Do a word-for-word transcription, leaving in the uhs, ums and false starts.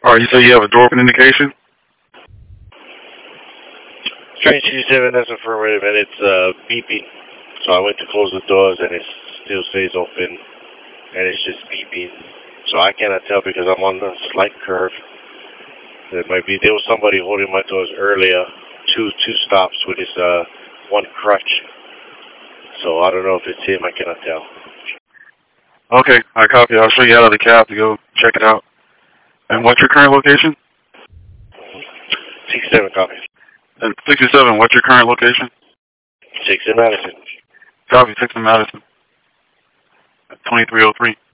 Alright, you say you have a door open indication? Train two seven, that's affirmative, and it's uh, beeping. So I went to close the doors, and it still stays open, and it's just beeping. So I cannot tell because I'm on the slight curve. There might be, there was somebody holding my doors earlier, two two stops with his uh, one crutch. So I don't know if it's him, I cannot tell. Okay, I copy. I'll show you out of the cab to go check it out. And what's your current location? sixty-seven copy. And sixty-seven, what's your current location? six in Madison. Copy, six in Madison. twenty-three oh three.